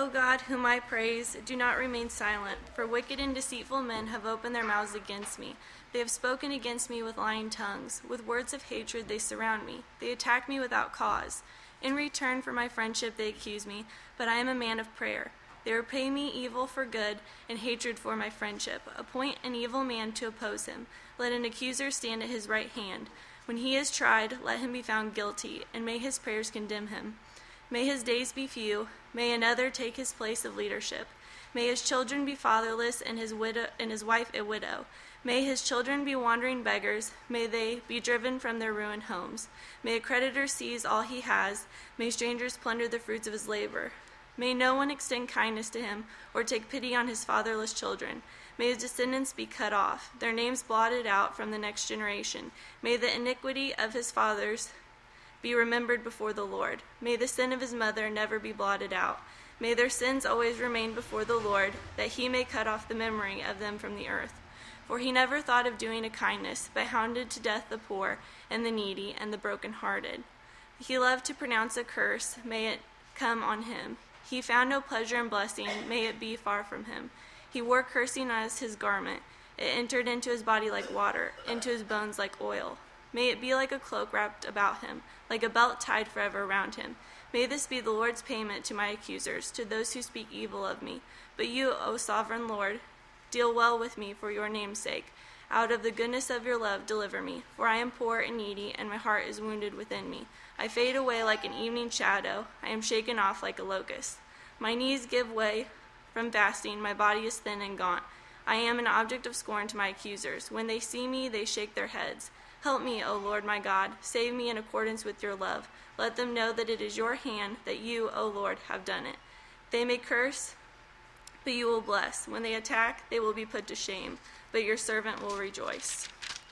O God, whom I praise, do not remain silent, for wicked and deceitful men have opened their mouths against me. They have spoken against me with lying tongues. With words of hatred they surround me. They attack me without cause. In return for my friendship they accuse me, but I am a man of prayer. They repay me evil for good and hatred for my friendship. Appoint an evil man to oppose him. Let an accuser stand at his right hand. When he is tried, let him be found guilty, and may his prayers condemn him. May his days be few. May another take his place of leadership. May his children be fatherless and his wife a widow. May his children be wandering beggars. May they be driven from their ruined homes. May a creditor seize all he has. May strangers plunder the fruits of his labor. May no one extend kindness to him or take pity on his fatherless children. May his descendants be cut off, their names blotted out from the next generation. May the iniquity of his fathers be remembered before the Lord. May the sin of his mother never be blotted out. May their sins always remain before the Lord, that he may cut off the memory of them from the earth. For he never thought of doing a kindness, but hounded to death the poor and the needy and the brokenhearted. He loved to pronounce a curse, may it come on him. He found no pleasure in blessing, may it be far from him. He wore cursing as his garment. It entered into his body like water, into his bones like oil. May it be like a cloak wrapped about him, like a belt tied forever around him. May this be the Lord's payment to my accusers, to those who speak evil of me. But you, O sovereign Lord, deal well with me for your name's sake. Out of the goodness of your love, deliver me. For I am poor and needy, and my heart is wounded within me. I fade away like an evening shadow. I am shaken off like a locust. My knees give way from fasting. My body is thin and gaunt. I am an object of scorn to my accusers. When they see me, they shake their heads. Help me, O Lord my God. Save me in accordance with your love. Let them know that it is your hand, that you, O Lord, have done it. They may curse, but you will bless. When they attack, they will be put to shame, but your servant will rejoice.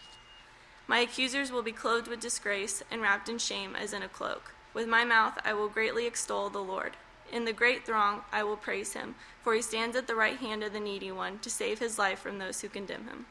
My accusers will be clothed with disgrace and wrapped in shame as in a cloak. With my mouth I will greatly extol the Lord. In the great throng I will praise him, for he stands at the right hand of the needy one to save his life from those who condemn him.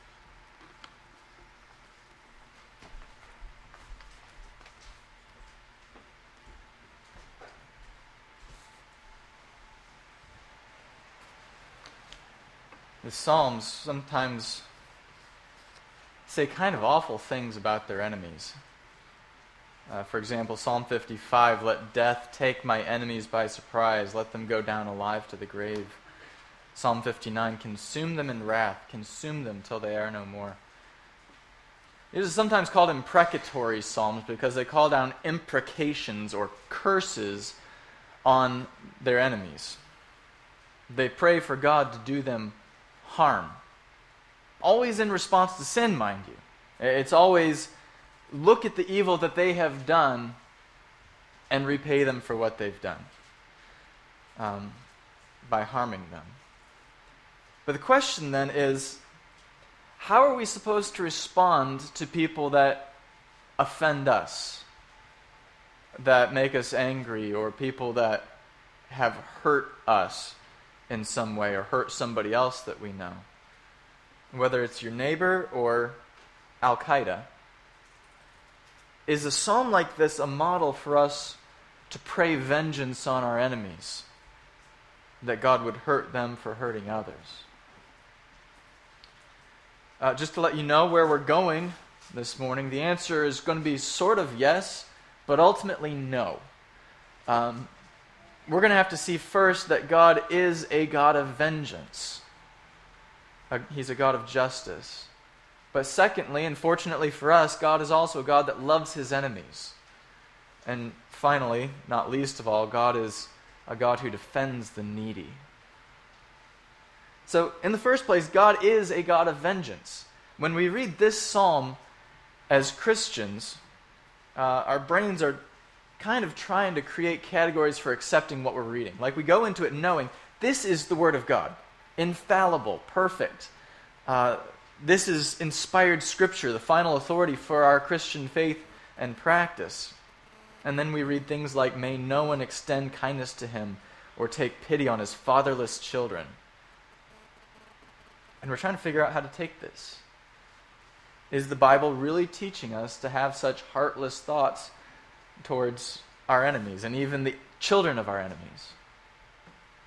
The Psalms sometimes say kind of awful things about their enemies. For example, Psalm 55, let death take my enemies by surprise, let them go down alive to the grave. Psalm 59, consume them in wrath, consume them till they are no more. These are sometimes called imprecatory psalms because they call down imprecations or curses on their enemies. They pray for God to do them harm. Always in response to sin, mind you. It's always look at the evil that they have done and repay them for what they've done by harming them. But the question then is, how are we supposed to respond to people that offend us, that make us angry, or people that have hurt us in some way or hurt somebody else that we know? Whether it's your neighbor or Al-Qaeda. Is a psalm like this a model for us to pray vengeance on our enemies, that God would hurt them for hurting others? Just to let you know where we're going this morning, the answer is going to be sort of yes, but ultimately no. We're going to have to see first that God is a God of vengeance. He's a God of justice. But secondly, and fortunately for us, God is also a God that loves his enemies. And finally, not least of all, God is a God who defends the needy. So, in the first place, God is a God of vengeance. When we read this psalm as Christians, our brains are kind of trying to create categories for accepting what we're reading. Like we go into it knowing this is the Word of God, infallible, perfect. This is inspired Scripture, the final authority for our Christian faith and practice. And then we read things like, may no one extend kindness to him or take pity on his fatherless children. And we're trying to figure out how to take this. Is the Bible really teaching us to have such heartless thoughts towards our enemies and even the children of our enemies?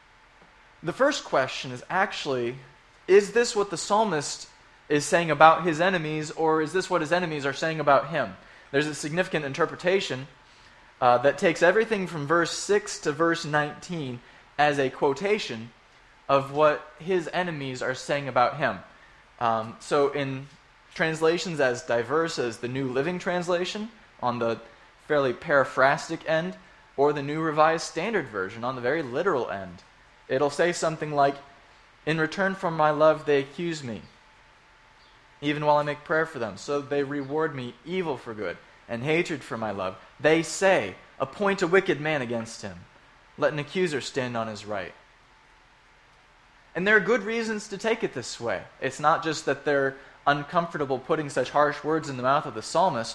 the first question is actually, is this what the psalmist is saying about his enemies, or is this what his enemies are saying about him? There's a significant interpretation that takes everything from verse 6 to verse 19 as a quotation of what his enemies are saying about him. So in translations as diverse as the New Living Translation on the fairly paraphrastic end, or the New Revised Standard Version on the very literal end, it'll say something like, "In return for my love they accuse me, even while I make prayer for them. So they reward me evil for good and hatred for my love. They say, appoint a wicked man against him. Let an accuser stand on his right." And there are good reasons to take it this way. It's not just that they're uncomfortable putting such harsh words in the mouth of the psalmist.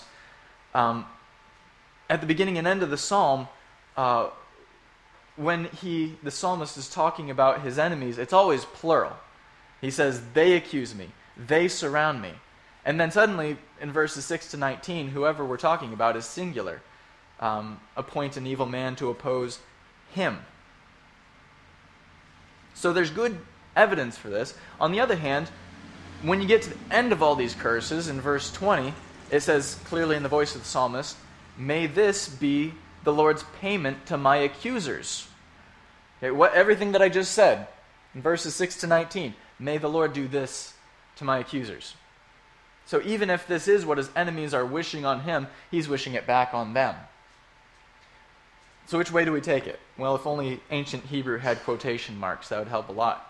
At the beginning and end of the psalm, when the psalmist is talking about his enemies, it's always plural. He says, "They accuse me. They surround me." And then suddenly, in verses 6 to 19, whoever we're talking about is singular. Appoint an evil man to oppose him. So there's good evidence for this. On the other hand, when you get to the end of all these curses, in verse 20, it says clearly in the voice of the psalmist, "May this be the Lord's payment to my accusers." Okay, everything that I just said, in verses 6 to 19, may the Lord do this to my accusers. So even if this is what his enemies are wishing on him, he's wishing it back on them. So which way do we take it? Well, if only ancient Hebrew had quotation marks, that would help a lot.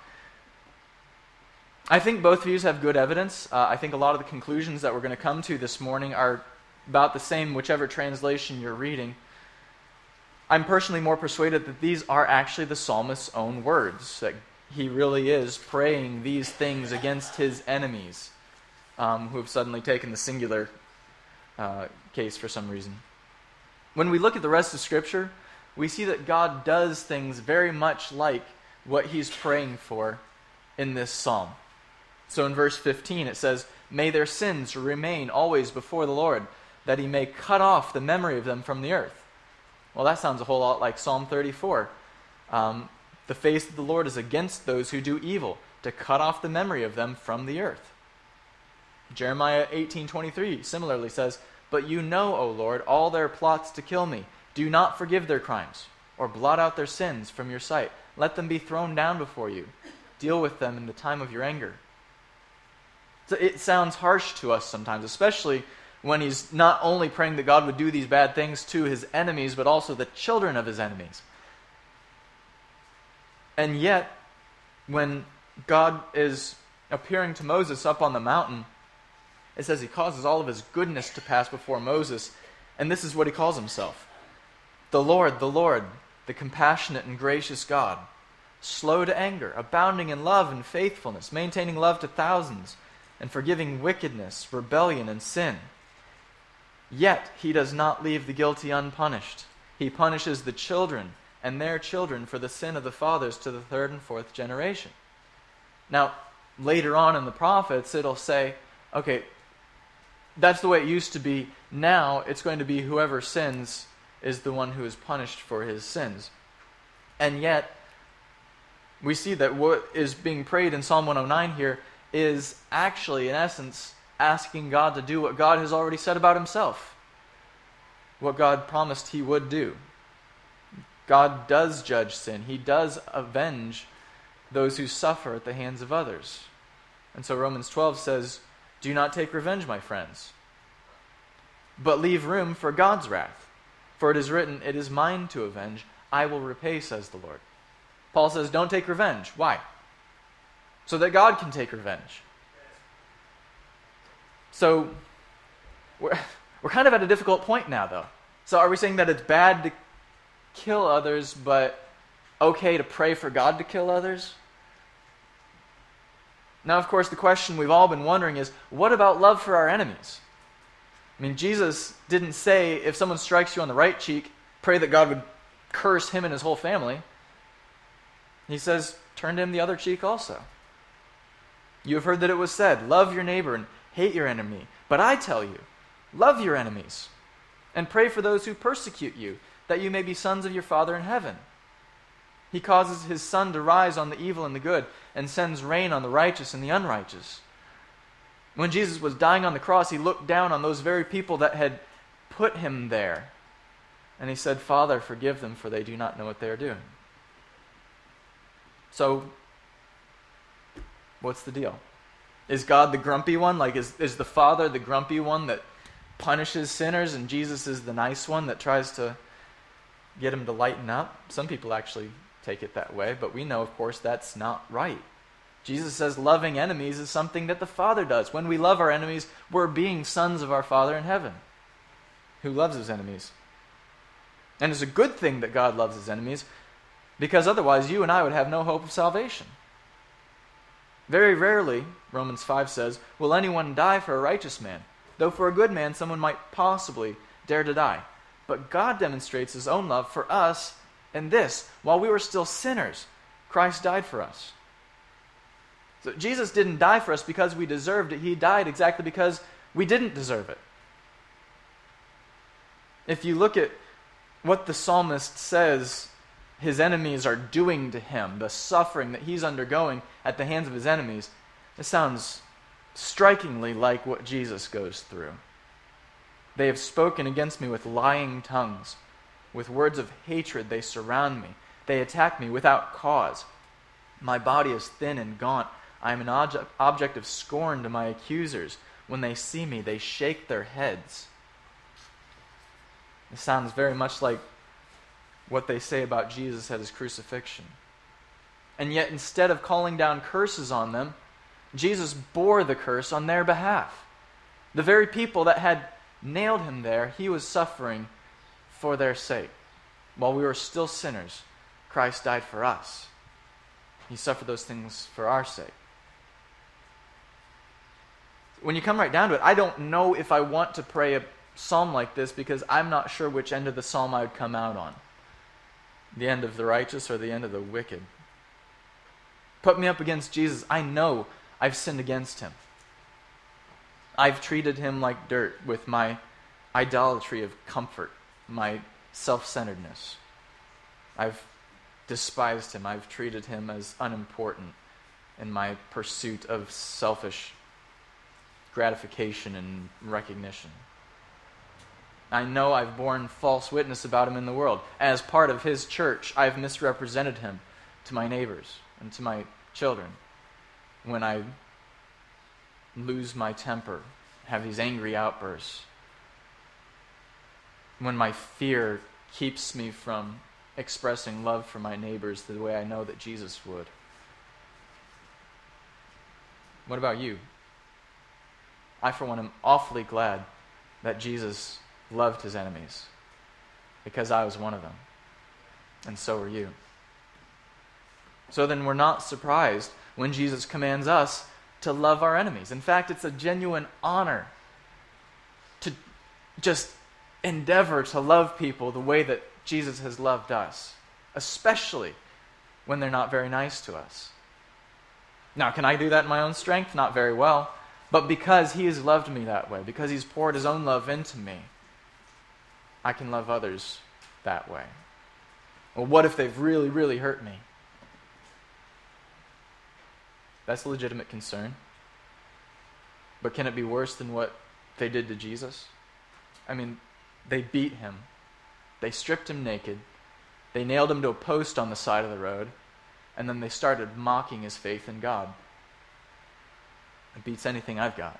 I think both views have good evidence. I think a lot of the conclusions that we're going to come to this morning are about the same, whichever translation you're reading. I'm personally more persuaded that these are actually the psalmist's own words, that he really is praying these things against his enemies, who have suddenly taken the singular case for some reason. When we look at the rest of Scripture, we see that God does things very much like what he's praying for in this psalm. So in verse 15 it says, "May their sins remain always before the Lord, that he may cut off the memory of them from the earth." Well, that sounds a whole lot like Psalm 34. The face of the Lord is against those who do evil, to cut off the memory of them from the earth. Jeremiah 18:23 similarly says, "But you know, O Lord, all their plots to kill me. Do not forgive their crimes, or blot out their sins from your sight. Let them be thrown down before you. Deal with them in the time of your anger." So it sounds harsh to us sometimes, especially when he's not only praying that God would do these bad things to his enemies, but also the children of his enemies. And yet, when God is appearing to Moses up on the mountain, it says he causes all of his goodness to pass before Moses, and this is what he calls himself. The Lord, the compassionate and gracious God, slow to anger, abounding in love and faithfulness, maintaining love to thousands, and forgiving wickedness, rebellion, and sin. Yet he does not leave the guilty unpunished. He punishes the children and their children for the sin of the fathers to the third and fourth generation. Now, later on in the prophets, it'll say, okay, that's the way it used to be. Now it's going to be whoever sins is the one who is punished for his sins. And yet, we see that what is being prayed in Psalm 109 here is actually, in essence, asking God to do what God has already said about himself, what God promised he would do. God does judge sin. He does avenge those who suffer at the hands of others. And so Romans 12 says, "Do not take revenge, my friends, but leave room for God's wrath. For it is written, 'It is mine to avenge. I will repay,' says the Lord." Paul says, don't take revenge. Why? So that God can take revenge. So, we're kind of at a difficult point now, though. So are we saying that it's bad to kill others, but okay to pray for God to kill others? Now, of course, the question we've all been wondering is, what about love for our enemies? I mean, Jesus didn't say, if someone strikes you on the right cheek, pray that God would curse him and his whole family. He says, turn to him the other cheek also. You have heard that it was said, love your neighbor and hate your enemy. But I tell you, love your enemies and pray for those who persecute you, that you may be sons of your Father in heaven. He causes his sun to rise on the evil and the good, and sends rain on the righteous and the unrighteous. When Jesus was dying on the cross, he looked down on those very people that had put him there. And he said, Father, forgive them, for they do not know what they are doing. So, what's the deal? Is God the grumpy one? Like, is the Father the grumpy one that punishes sinners, and Jesus is the nice one that tries to get him to lighten up? Some people actually take it that way, but we know, of course, that's not right. Jesus says loving enemies is something that the Father does. When we love our enemies, we're being sons of our Father in heaven, who loves his enemies. And it's a good thing that God loves his enemies, because otherwise you and I would have no hope of salvation. Very rarely, Romans 5 says, will anyone die for a righteous man, though for a good man someone might possibly dare to die. But God demonstrates his own love for us in this: while we were still sinners, Christ died for us. So Jesus didn't die for us because we deserved it. He died exactly because we didn't deserve it. If you look at what the psalmist says his enemies are doing to him, the suffering that he's undergoing at the hands of his enemies, it sounds strikingly like what Jesus goes through. They have spoken against me with lying tongues. With words of hatred they surround me. They attack me without cause. My body is thin and gaunt. I am an object of scorn to my accusers. When they see me, they shake their heads. It sounds very much like what they say about Jesus at his crucifixion. And yet, instead of calling down curses on them, Jesus bore the curse on their behalf. The very people that had nailed him there, he was suffering for their sake. While we were still sinners, Christ died for us. He suffered those things for our sake. When you come right down to it, I don't know if I want to pray a psalm like this, because I'm not sure which end of the psalm I would come out on. The end of the righteous or the end of the wicked. Put me up against Jesus. I know I've sinned against him. I've treated him like dirt with my idolatry of comfort, my self-centeredness. I've despised him. I've treated him as unimportant in my pursuit of selfish gratification and recognition. I know I've borne false witness about him in the world. As part of his church, I've misrepresented him to my neighbors and to my children. When I lose my temper, have these angry outbursts, when my fear keeps me from expressing love for my neighbors the way I know that Jesus would. What about you? I, for one, am awfully glad that Jesus loved his enemies, because I was one of them, and so are you. So then we're not surprised when Jesus commands us to love our enemies. In fact, it's a genuine honor to just endeavor to love people the way that Jesus has loved us, especially when they're not very nice to us. Now, can I do that in my own strength? Not very well. But because he has loved me that way, because he's poured his own love into me, I can love others that way. Well, what if they've really, really hurt me? That's a legitimate concern. But can it be worse than what they did to Jesus? I mean, they beat him. They stripped him naked. They nailed him to a post on the side of the road. And then they started mocking his faith in God. It beats anything I've got.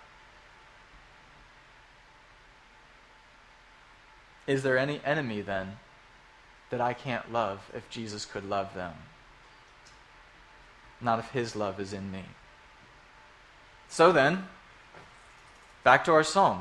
Is there any enemy then that I can't love if Jesus could love them? Not if his love is in me. So then, back to our psalm.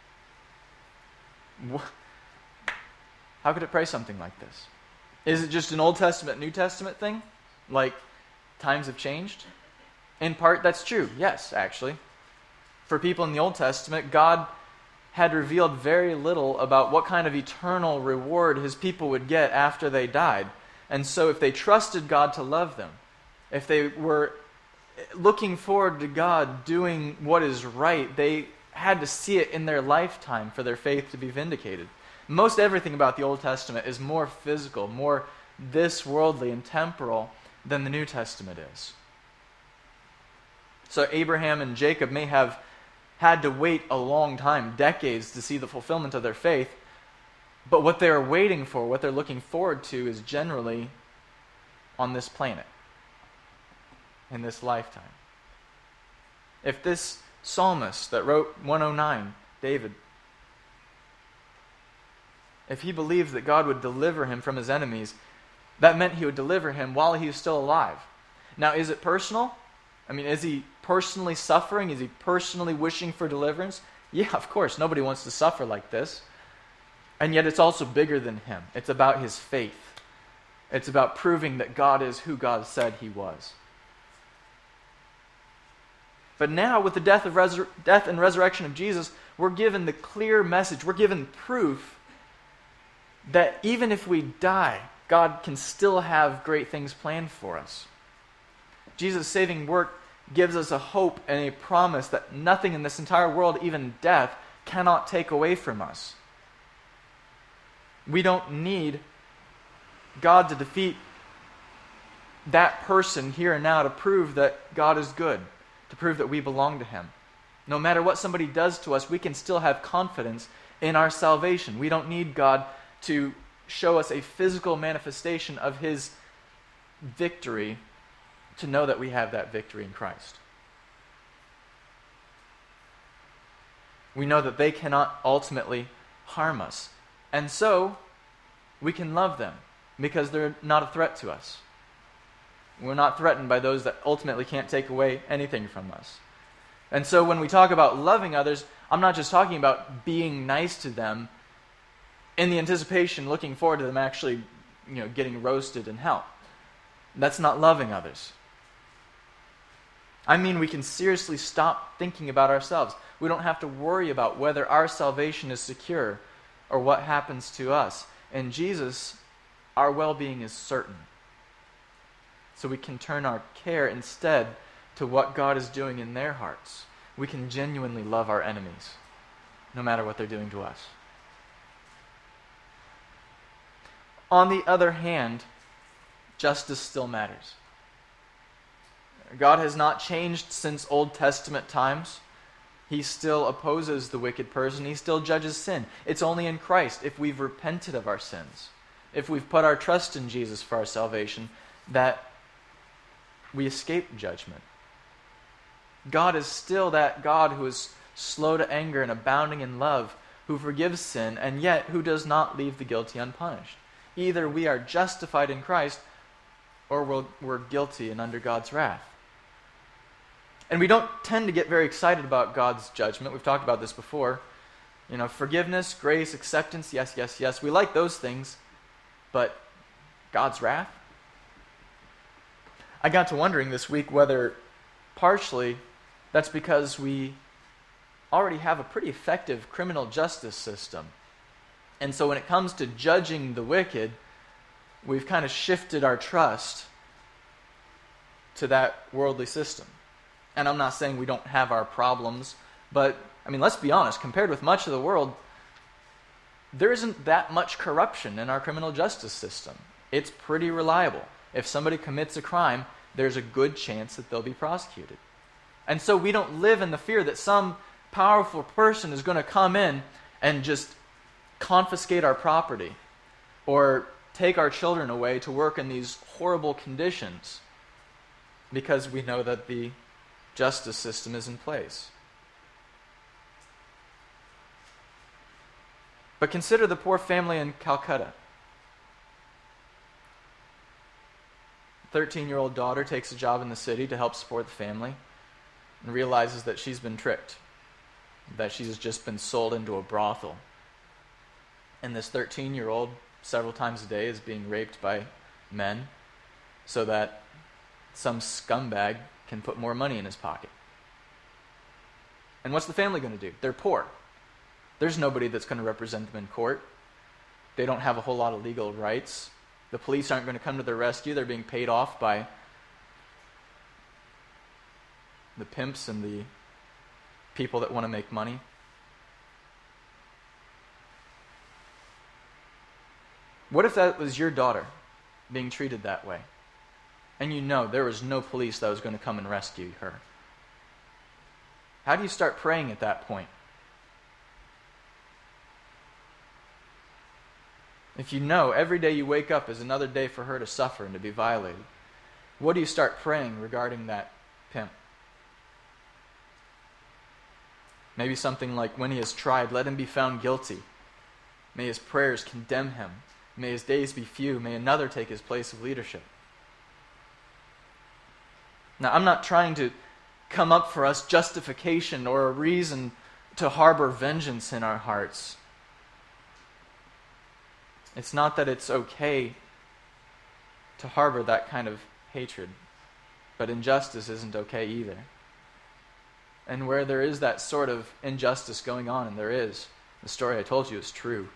How could it pray something like this? Is it just an Old Testament, New Testament thing? Like times have changed? In part, that's true. Yes, actually. For people in the Old Testament, God had revealed very little about what kind of eternal reward his people would get after they died. And so if they trusted God to love them, if they were looking forward to God doing what is right, they had to see it in their lifetime for their faith to be vindicated. Most everything about the Old Testament is more physical, more this worldly and temporal than the New Testament is. So Abraham and Jacob may have had to wait a long time, decades, to see the fulfillment of their faith, but what they're waiting for, what they're looking forward to, is generally on this planet, in this lifetime. If this psalmist that wrote 109, David, if he believed that God would deliver him from his enemies, that meant he would deliver him while he was still alive. Now, is it personal? I mean, is he personally suffering? Is he personally wishing for deliverance? Yeah, of course. Nobody wants to suffer like this. And yet it's also bigger than him. It's about his faith. It's about proving that God is who God said he was. But now, with the death and resurrection of Jesus, we're given the clear message, we're given proof that even if we die, God can still have great things planned for us. Jesus' saving work gives us a hope and a promise that nothing in this entire world, even death, cannot take away from us. We don't need God to defeat that person here and now to prove that God is good, to prove that we belong to him. No matter what somebody does to us, we can still have confidence in our salvation. We don't need God to show us a physical manifestation of his victory to know that we have that victory in Christ. We know that they cannot ultimately harm us. And so, we can love them because they're not a threat to us. We're not threatened by those that ultimately can't take away anything from us. And so when we talk about loving others, I'm not just talking about being nice to them in the anticipation, looking forward to them actually, getting roasted in hell. That's not loving others. I mean, we can seriously stop thinking about ourselves. We don't have to worry about whether our salvation is secure or what happens to us. In Jesus, our well-being is certain. So we can turn our care instead to what God is doing in their hearts. We can genuinely love our enemies, no matter what they're doing to us. On the other hand, justice still matters. God has not changed since Old Testament times. He still opposes the wicked person. He still judges sin. It's only in Christ, if we've repented of our sins, if we've put our trust in Jesus for our salvation, that we escape judgment. God is still that God who is slow to anger and abounding in love, who forgives sin, and yet who does not leave the guilty unpunished. Either we are justified in Christ, or we're guilty and under God's wrath. And we don't tend to get very excited about God's judgment. We've talked about this before. Forgiveness, grace, acceptance, yes, yes, yes. We like those things. But God's wrath? I got to wondering this week whether partially that's because we already have a pretty effective criminal justice system. And so when it comes to judging the wicked, we've kind of shifted our trust to that worldly system. And I'm not saying we don't have our problems, but, let's be honest, compared with much of the world, there isn't that much corruption in our criminal justice system. It's pretty reliable. If somebody commits a crime, there's a good chance that they'll be prosecuted. And so we don't live in the fear that some powerful person is going to come in and just confiscate our property or take our children away to work in these horrible conditions, because we know that the justice system is in place. But consider the poor family in Calcutta. 13-year-old daughter takes a job in the city to help support the family and realizes that she's been tricked, that she's just been sold into a brothel. And this 13-year-old, several times a day, is being raped by men so that some scumbag can put more money in his pocket. And what's the family going to do? They're poor. There's nobody that's going to represent them in court. They don't have a whole lot of legal rights. The police aren't going to come to their rescue. They're being paid off by the pimps and the people that want to make money. What if that was your daughter? being treated that way. And you know there was no police that was going to come and rescue her. How do you start praying at that point? If you know every day you wake up is another day for her to suffer and to be violated, what do you start praying regarding that pimp? Maybe something like, when he is tried, let him be found guilty. May his prayers condemn him. May his days be few. May another take his place of leadership. Now, I'm not trying to come up for us justification or a reason to harbor vengeance in our hearts. It's not that it's okay to harbor that kind of hatred, but injustice isn't okay either. And where there is that sort of injustice going on, and there is, the story I told you is true.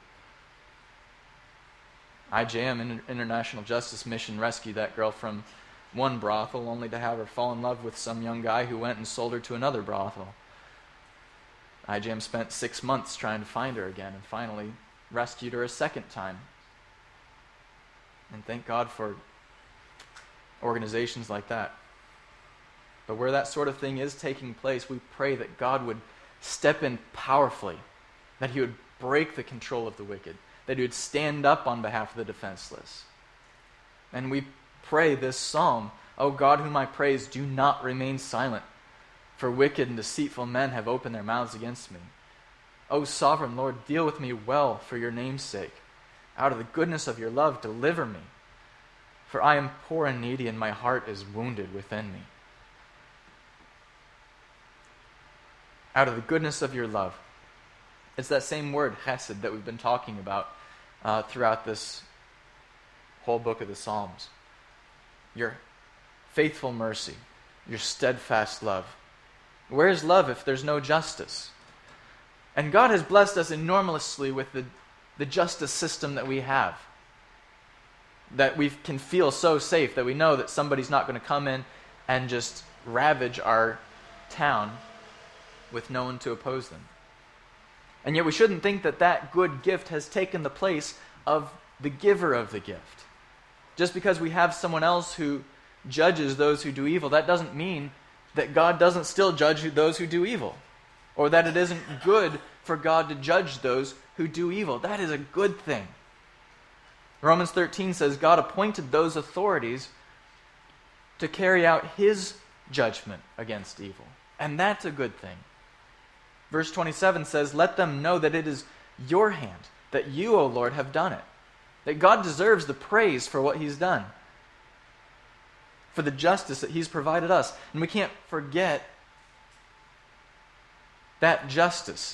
IJM, International Justice Mission, rescued that girl from one brothel only to have her fall in love with some young guy who went and sold her to another brothel. IJM spent 6 months trying to find her again and finally rescued her a second time. And thank God for organizations like that. But where that sort of thing is taking place, we pray that God would step in powerfully, that he would break the control of the wicked, that he would stand up on behalf of the defenseless. And we pray this psalm, O God whom I praise, do not remain silent, for wicked and deceitful men have opened their mouths against me. O sovereign Lord, deal with me well for your name's sake. Out of the goodness of your love, deliver me. For I am poor and needy, and my heart is wounded within me. Out of the goodness of your love. It's that same word, chesed, that we've been talking about throughout this whole book of the Psalms. Your faithful mercy, your steadfast love. Where is love if there's no justice? And God has blessed us enormously with the justice system that we have. That we can feel so safe, that we know that somebody's not going to come in and just ravage our town with no one to oppose them. And yet we shouldn't think that that good gift has taken the place of the giver of the gift. Just because we have someone else who judges those who do evil, that doesn't mean that God doesn't still judge those who do evil. Or that it isn't good for God to judge those who do evil. That is a good thing. Romans 13 says God appointed those authorities to carry out his judgment against evil. And that's a good thing. Verse 27 says, let them know that it is your hand, that you, O Lord, have done it. That God deserves the praise for what he's done, for the justice that he's provided us. And we can't forget that justice,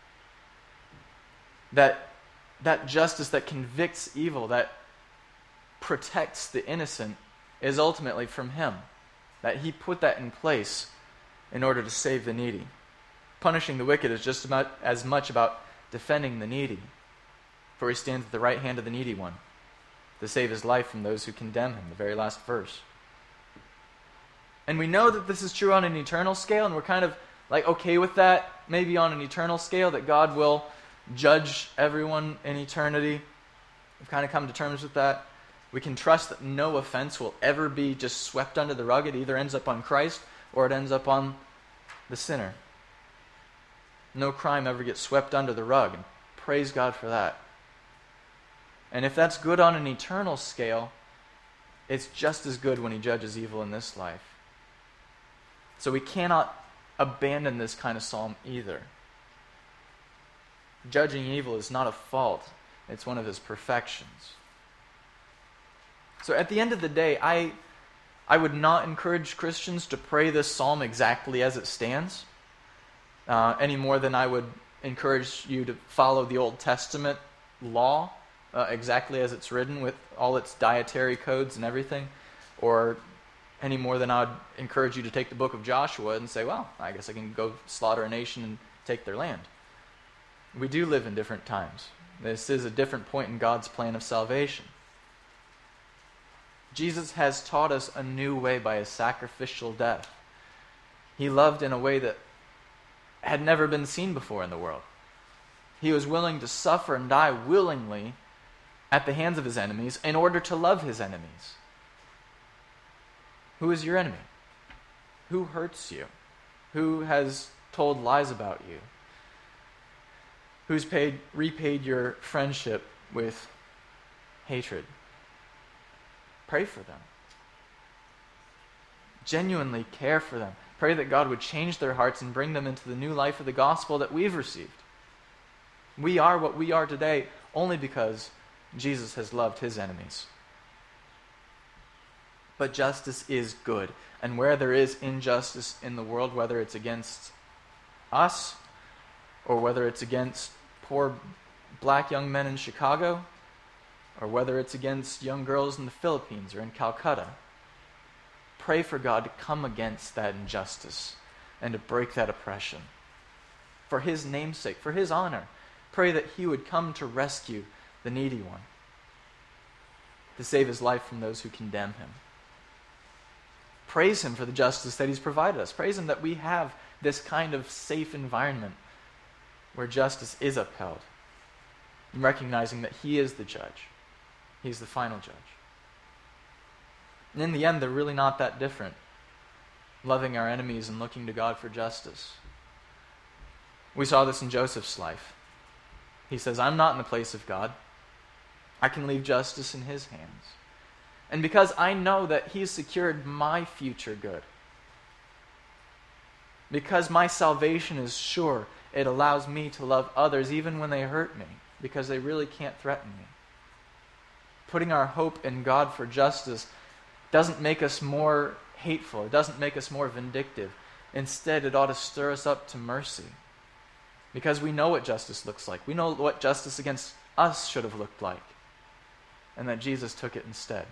that justice that convicts evil, that protects the innocent, is ultimately from him. That he put that in place in order to save the needy. Punishing the wicked is just as much about defending the needy. For he stands at the right hand of the needy one to save his life from those who condemn him, the very last verse. And we know that this is true on an eternal scale, and we're kind of like okay with that, maybe on an eternal scale, that God will judge everyone in eternity. We've kind of come to terms with that. We can trust that no offense will ever be just swept under the rug. It either ends up on Christ or it ends up on the sinner. No crime ever gets swept under the rug, and praise God for that. And if that's good on an eternal scale, it's just as good when he judges evil in this life. So we cannot abandon this kind of psalm either. Judging evil is not a fault. It's one of his perfections. So at the end of the day, I would not encourage Christians to pray this psalm exactly as it stands, any more than I would encourage you to follow the Old Testament law exactly as it's written with all its dietary codes and everything, or any more than I would encourage you to take the book of Joshua and say, well, I guess I can go slaughter a nation and take their land. We do live in different times. This is a different point in God's plan of salvation. Jesus has taught us a new way by his sacrificial death. He loved in a way that had never been seen before in the world. He was willing to suffer and die willingly at the hands of his enemies in order to love his enemies. Who is your enemy? Who hurts you? Who has told lies about you? Who's repaid your friendship with hatred? Pray for them. Genuinely care for them. Pray that God would change their hearts and bring them into the new life of the gospel that we've received. We are what we are today only because Jesus has loved his enemies. But justice is good. And where there is injustice in the world, whether it's against us or whether it's against poor black young men in Chicago, or whether it's against young girls in the Philippines or in Calcutta, pray for God to come against that injustice and to break that oppression. For his name's sake, for his honor, pray that he would come to rescue the needy one, to save his life from those who condemn him. Praise him for the justice that he's provided us. Praise him that we have this kind of safe environment where justice is upheld, and recognizing that he is the judge. He's the final judge. And in the end, they're really not that different. Loving our enemies and looking to God for justice. We saw this in Joseph's life. He says, I'm not in the place of God. I can leave justice in his hands. And because I know that he's secured my future good, because my salvation is sure, it allows me to love others even when they hurt me, because they really can't threaten me. Putting our hope in God for justice doesn't make us more hateful. It doesn't make us more vindictive. Instead, it ought to stir us up to mercy. Because we know what justice looks like. We know what justice against us should have looked like. And that Jesus took it instead.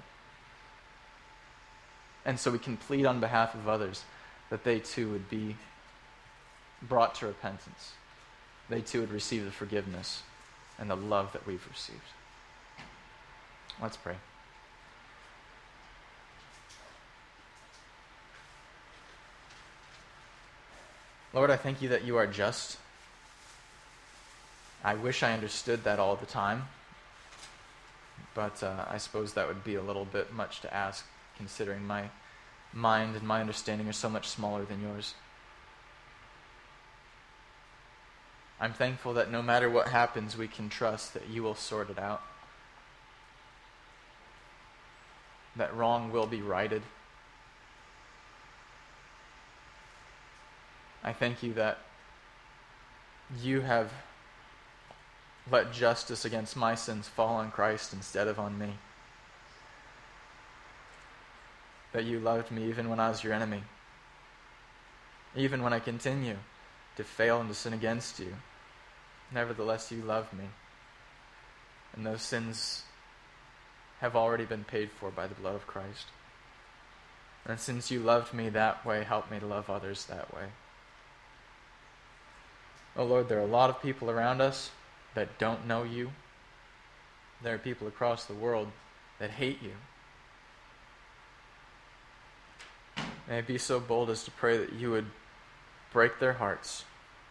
And so we can plead on behalf of others that they too would be brought to repentance. They too would receive the forgiveness and the love that we've received. Let's pray. Lord, I thank you that you are just. I wish I understood that all the time, but I suppose that would be a little bit much to ask, considering my mind and my understanding are so much smaller than yours. I'm thankful that no matter what happens, we can trust that you will sort it out, that wrong will be righted. I thank you that you have let justice against my sins fall on Christ instead of on me. That you loved me even when I was your enemy. Even when I continue to fail and to sin against you. Nevertheless, you love me. And those sins have already been paid for by the blood of Christ. And since you loved me that way, help me to love others that way. Oh Lord, there are a lot of people around us that don't know you. There are people across the world that hate you. May I be so bold as to pray that you would break their hearts,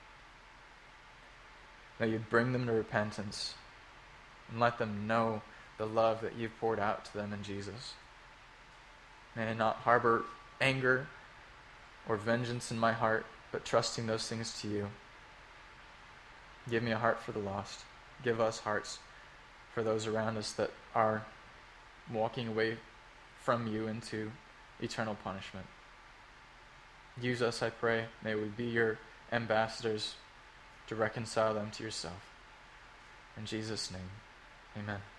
that you'd bring them to repentance, and let them know the love that you've poured out to them in Jesus. May I not harbor anger or vengeance in my heart, but trusting those things to you. Give me a heart for the lost. Give us hearts for those around us that are walking away from you into eternal punishment. Use us, I pray. May we be your ambassadors to reconcile them to yourself. In Jesus' name, amen.